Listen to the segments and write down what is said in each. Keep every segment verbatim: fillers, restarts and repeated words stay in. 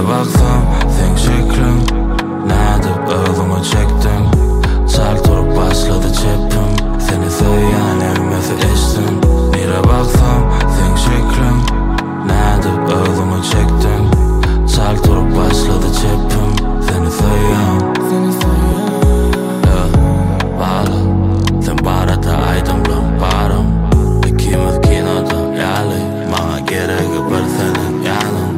baksam sen şeklim Nädip özüňe çekdim Çal durup başladı çepim Seni söyýän evmesi eşsin Nire baksam sen şeklim Nädip özüňe çekdim Çal durup başladı çepim Seni söyýän Seni söyýän Ja, bağlı Sen barada aydımlım barım İkimiz kinoda ýaly Maňa geregi bir senin ýanyň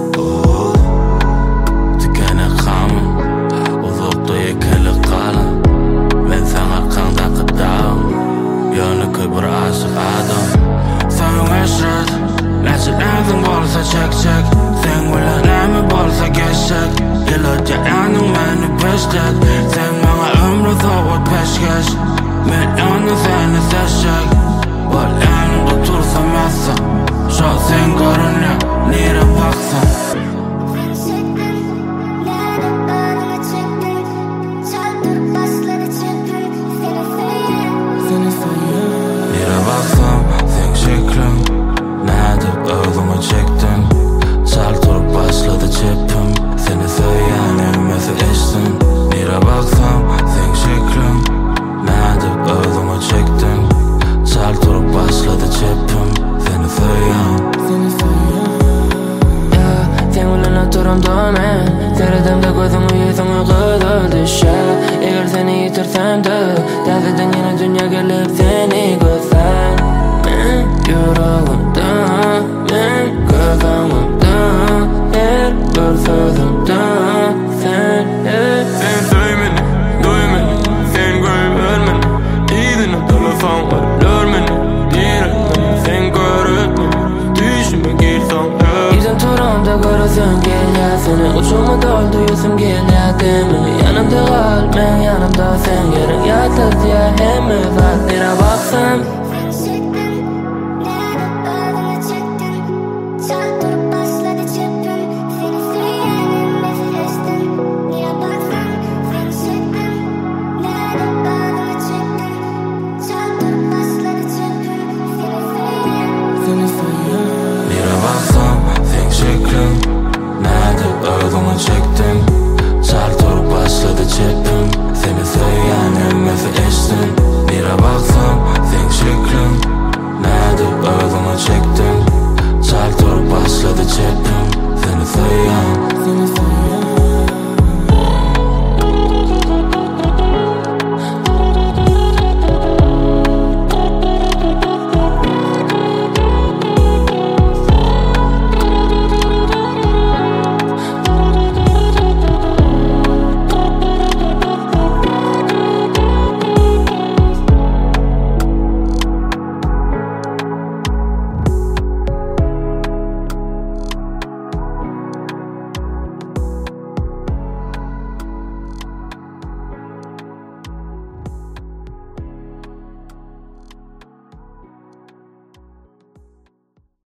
Tükene kamın Uzakda yekeli kalın Ben sen arkandaki dağım Yönlükü bir aşık adam Sen eşret Näçe äzin bolsa çek çek Sen bilen näme bolsa geçecek Ýylyja ýanyň meni peştek Sen maňa ömrü sowat peşkeş Men ýany seni seçjek Bol ýanymda tursam ýatsam Şo sen görünýär nire baksam Nire baksam sen şeklim Nädip özüňe çekdim Çal durup başladı çepim Seni söyýän evmesi eşsin Nire baksam sen şeklim Nädip özüňe çekdim Çal durup başladı çepim Seni söyýän Seni söyýän Ya, sen bilen oturamda men Seredimde gözüňi ýüzüňi gyzyl düşer Eger seni ýitirsem-de Täzeden ýene dünýä gelip seni gözlär Men ýüregimde Men gözüňimde Her bir sözümde Sen hep Sen söý meni, duý meni Sen göýber meni Ýygyny telefon alýar meni Diýerim sen görüp meni Düşüme girsen Ýüzüm turamda görüsüm gelýär Seni uçumy doldy ýüzüm gelýär Demini ýanymda kal Men ýanymda sen Ýeriň ýatyr diýär hemme zat Nire baksam Seni söyýän